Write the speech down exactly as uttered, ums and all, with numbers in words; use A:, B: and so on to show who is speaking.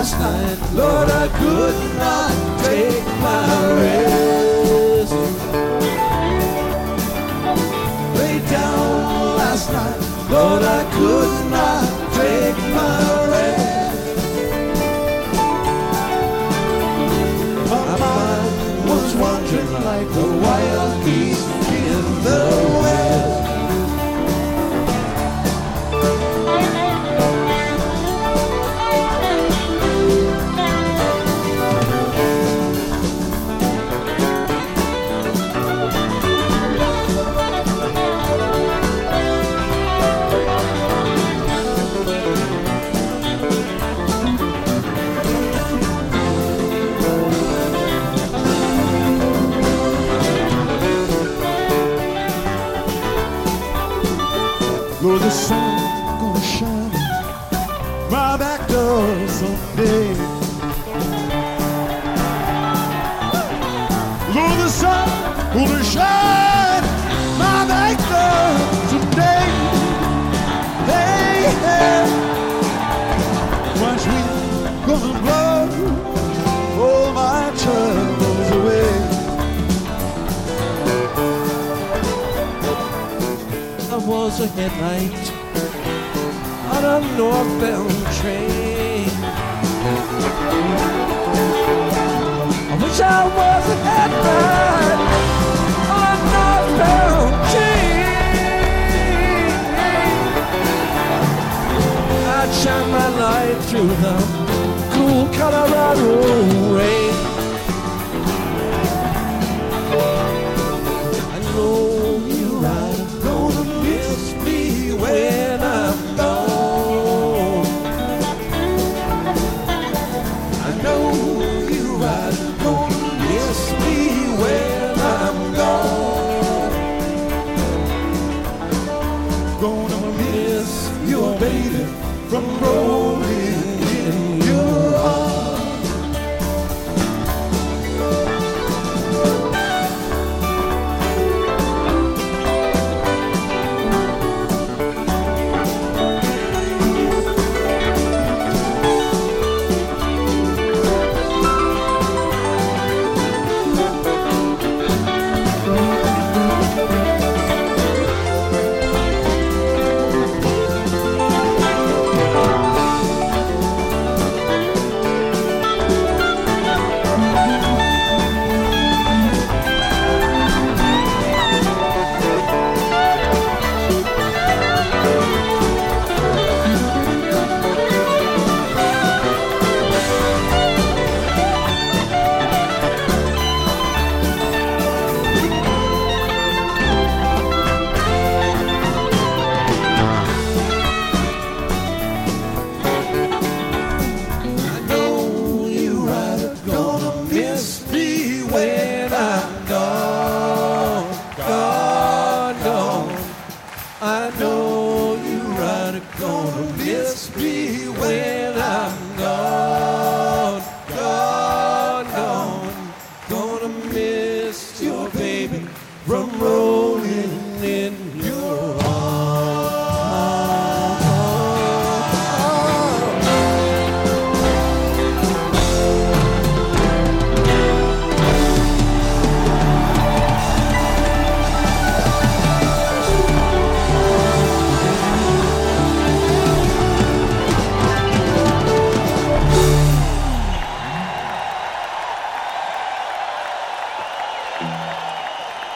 A: last night. Lord, I could not take my rest. Lay down last night. Lord, I could not take my rest. My mind was wandering like a wild geese in the west. Lord, the sun gonna shine my back door someday. Lord, the sun gonna shine my back door someday. Hey, hey, watch me gonna blow all my troubles away. Was a headlight on a northbound train. I wish I was a headlight on a northbound train. I'd shine my light through the cool Colorado